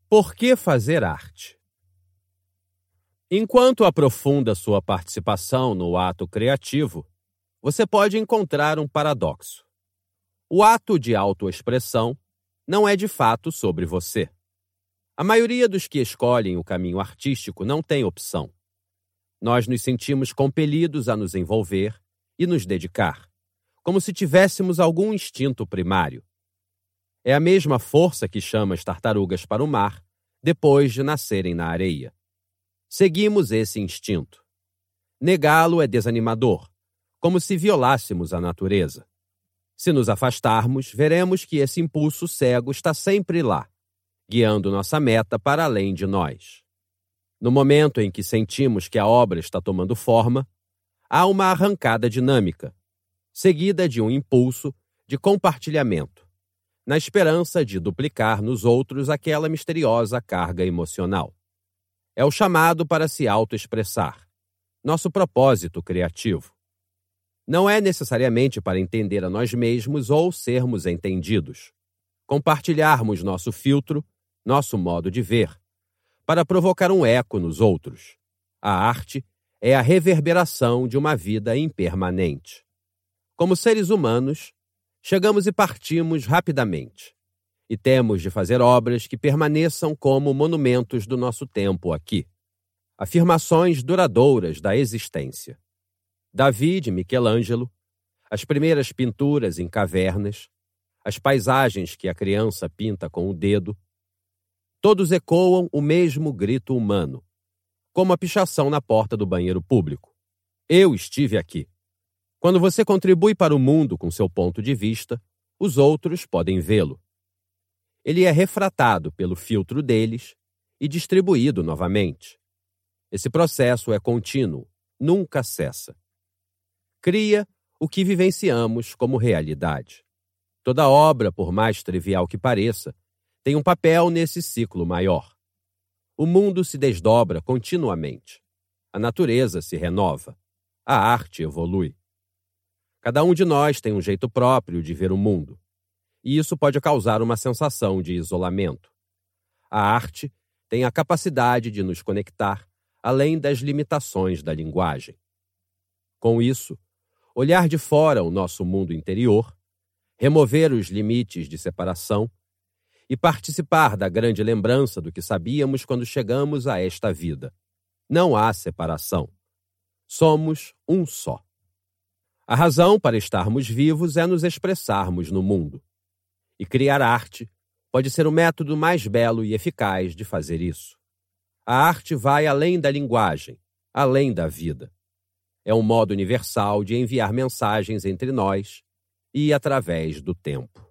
Por que fazer arte? Enquanto aprofunda sua participação no ato criativo, você pode encontrar um paradoxo. O ato de autoexpressão não é de fato sobre você. A maioria dos que escolhem o caminho artístico não tem opção. Nós nos sentimos compelidos a nos envolver e nos dedicar, como se tivéssemos algum instinto primário. É a mesma força que chama as tartarugas para o mar depois de nascerem na areia. Seguimos esse instinto. Negá-lo é desanimador, como se violássemos a natureza. Se nos afastarmos, veremos que esse impulso cego está sempre lá, guiando nossa meta para além de nós. No momento em que sentimos que a obra está tomando forma, há uma arrancada dinâmica, seguida de um impulso de compartilhamento, na esperança de duplicar nos outros aquela misteriosa carga emocional. É o chamado para se autoexpressar, nosso propósito criativo. Não é necessariamente para entender a nós mesmos ou sermos entendidos. Compartilharmos nosso filtro, nosso modo de ver, para provocar um eco nos outros. A arte é a reverberação de uma vida impermanente. Como seres humanos, chegamos e partimos rapidamente, e temos de fazer obras que permaneçam como monumentos do nosso tempo aqui, afirmações duradouras da existência. Davi de Michelangelo, as primeiras pinturas em cavernas, as paisagens que a criança pinta com o dedo, todos ecoam o mesmo grito humano, como a pichação na porta do banheiro público. Eu estive aqui. Quando você contribui para o mundo com seu ponto de vista, os outros podem vê-lo. Ele é refratado pelo filtro deles e distribuído novamente. Esse processo é contínuo, nunca cessa. Cria o que vivenciamos como realidade. Toda obra, por mais trivial que pareça, tem um papel nesse ciclo maior. O mundo se desdobra continuamente. A natureza se renova. A arte evolui. Cada um de nós tem um jeito próprio de ver o mundo, e isso pode causar uma sensação de isolamento. A arte tem a capacidade de nos conectar além das limitações da linguagem. Com isso, olhar de fora o nosso mundo interior, remover os limites de separação e participar da grande lembrança do que sabíamos quando chegamos a esta vida. Não há separação. Somos um só. A razão para estarmos vivos é nos expressarmos no mundo. E criar arte pode ser o método mais belo e eficaz de fazer isso. A arte vai além da linguagem, além da vida. É um modo universal de enviar mensagens entre nós e através do tempo.